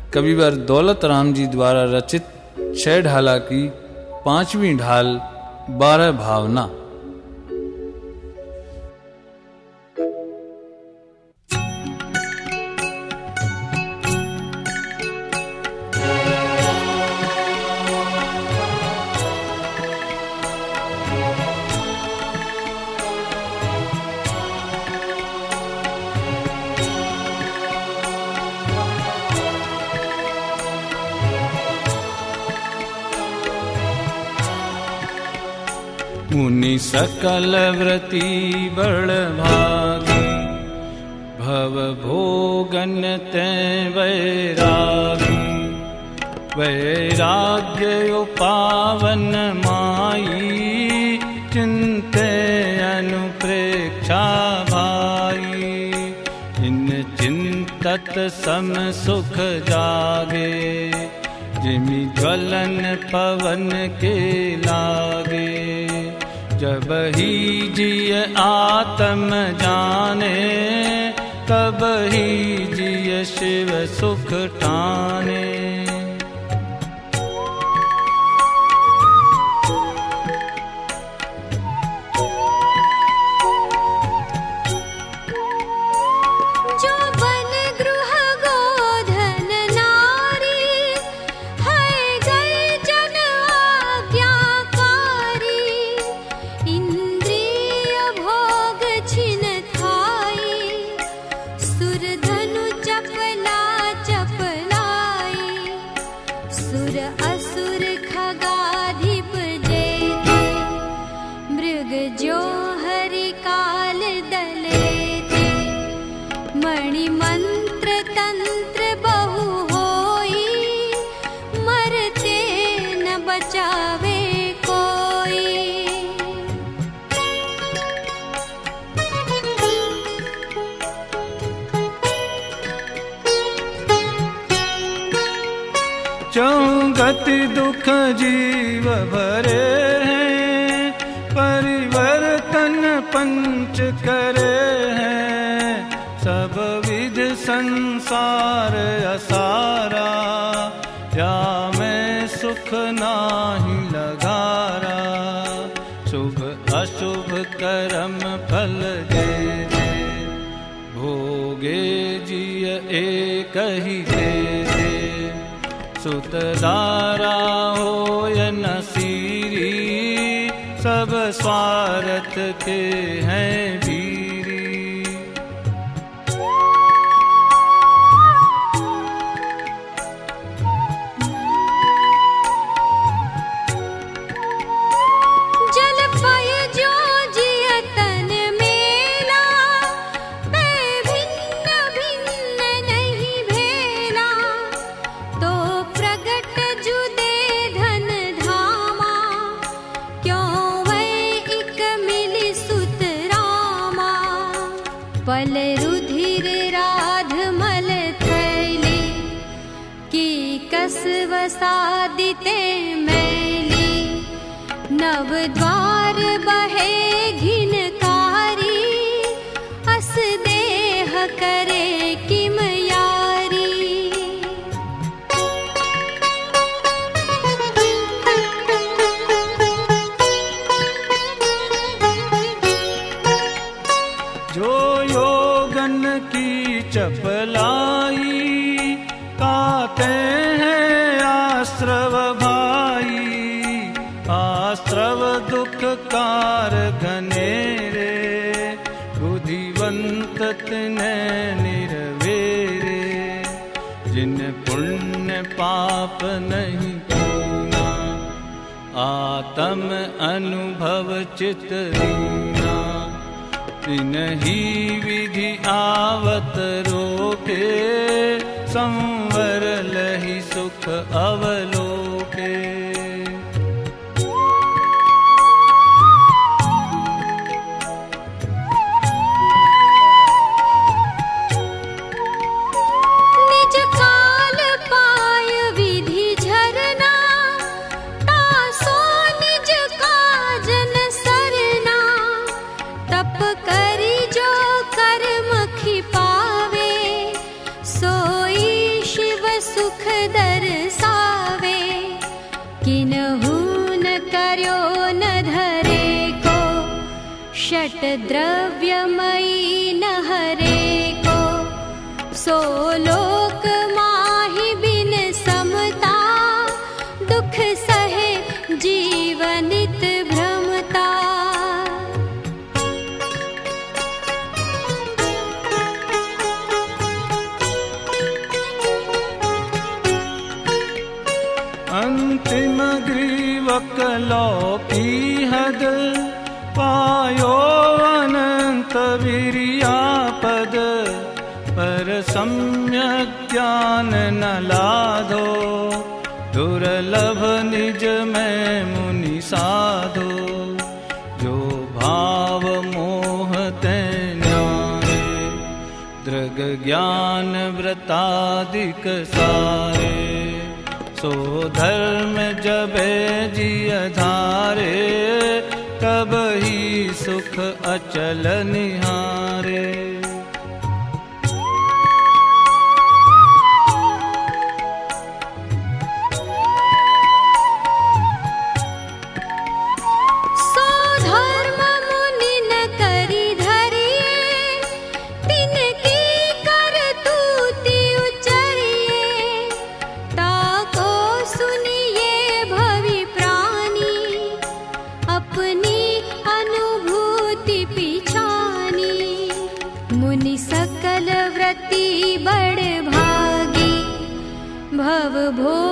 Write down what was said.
कविवर दौलत राम जी द्वारा रचित 6 ढाला की 5वीं ढाल 12 भावना। मुनि सकल व्रती बड़ भागी, भव भोगन ते वैरागी। वैराग्य पावन माई, चिंते अनुप्रेक्षा भाई। इन चिंतत सम सुख जागे, जिमि ज्वलन पवन के लागे। जब ही जिय आत्म जाने, तब ही जिय शिव सुख ठाने। चौगति दुख जीव भरे हैं, परिवर्तन पंच करे हैं। सब विध संसार असारा, या मैं सुख नाही लगारा। शुभ अशुभ कर्म फल दे, भोगे जिय एक ही दे। सुतदारा हो या नसीरी, सब स्वार्थ के हैं बीरी। पल रुधिर राध मल थैली, की कस वसादिते मैली। नव द्वार बहे घिनकारी, अस देह करे किम यारी। जो योगन की चपलाई, काते हैं आश्रव भाई। आश्रव दुख कार घनेरे, बुद्धिवंत तिने निर्वेरे। जिन पुण्य पाप नहीं कीना, आत्म अनुभव चित लीना। तिन्ही विधि आवत रोके, संवर लहि सुख अवलोके। निज काल पाय विधि झरना, तासो निज काजन सरना। तप करी जो कर्म खिपावे, सोई शिव सुख दर्शावे, किन्हु न कर्यो न धरे को, षट द्रव्यमयी न हरे को, सो लोक माहि बिन समता, दुख सहे जीवनित भ्रमता। अंतिम ग्रीवक लौकी हद, पायो अनंत वीर्यापद, पर सम्यक ज्ञान न लाधो, दुर्लभ निज में मुनि साधो, जो भाव मोह ते न्यारे, दृग ज्ञान व्रतादिक सारे, सो धर्म जबे जिय धारे, तब ही सुख अचल निहारे। भव भो